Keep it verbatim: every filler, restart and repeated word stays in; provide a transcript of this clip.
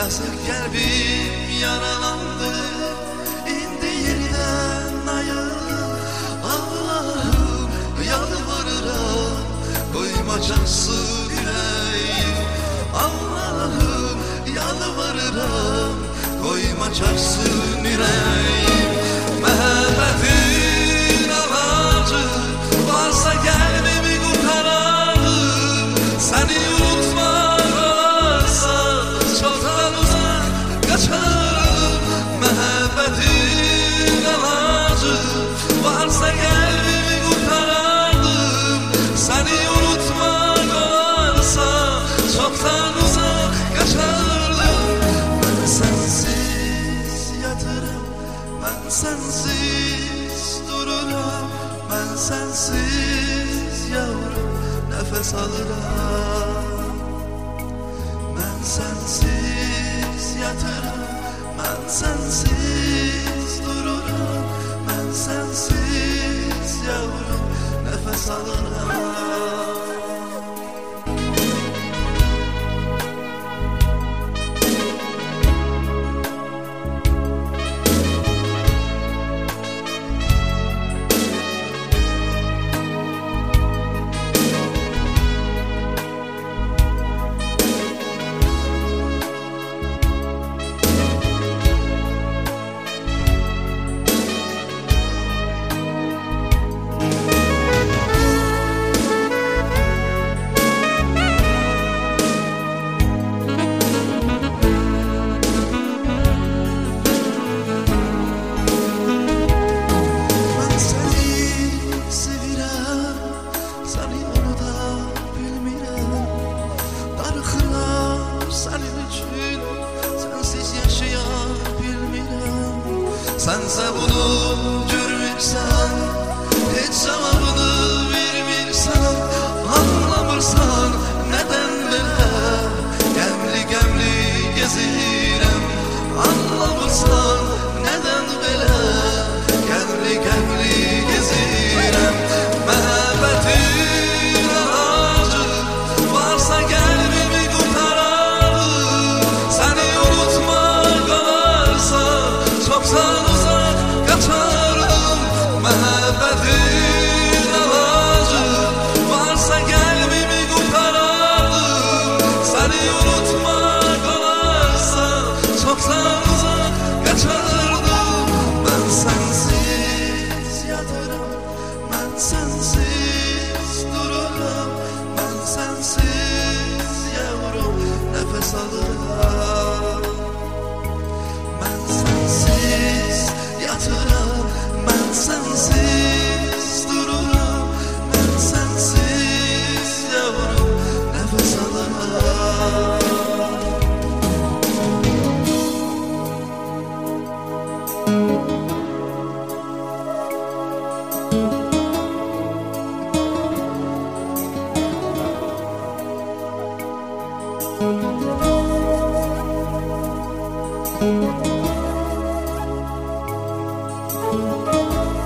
Yazık qəlbim yaralandı, indi yeridən ayır. Allah'ım yalvarıram, koymayacaksın yüreğim. Allah'ım yalvarıram, koymayacaksın yüreğim. Məhəbbətin ağacı varsa qəlbimi qurtararım. Səni unutmaq varsa çoktan uzak kaçarım. Məhəbbətin ağacı varsa qəlbimi qurtararım. Səni unutmaq varsa çoktan uzak kaçarım. Mən sensiz yatıram, mən sensiz dururam. Mən sensiz yavrum nefes alıram. Mən sensiz yatıram, mən sensiz dururam. Mən sensiz yavrum nefes alıram. Sense bunu görmürsən, heç cavabını vermirsən. Anlamırsan neden belə qəmli-qəmli gezirəm. Anlamırsan neden belə qəmli-qəmli gezirəm. Məhəbbətin ağacı varsa qəlbimi qurtararım. Səni unutmaq varsa çoktan kaçarım. Məhəbbətin ağacı varsa qəlbimi qurtararım. Səni unutmaq olarsa çoktan uzak kaçardım. Mən sensiz yatıram, mən sensiz dururam. Mən sensiz yavrum nefes alıram. Mən sensiz yatıram, mən sensiz dururam. Mən sensiz yavrum nefes alıram. Thank you.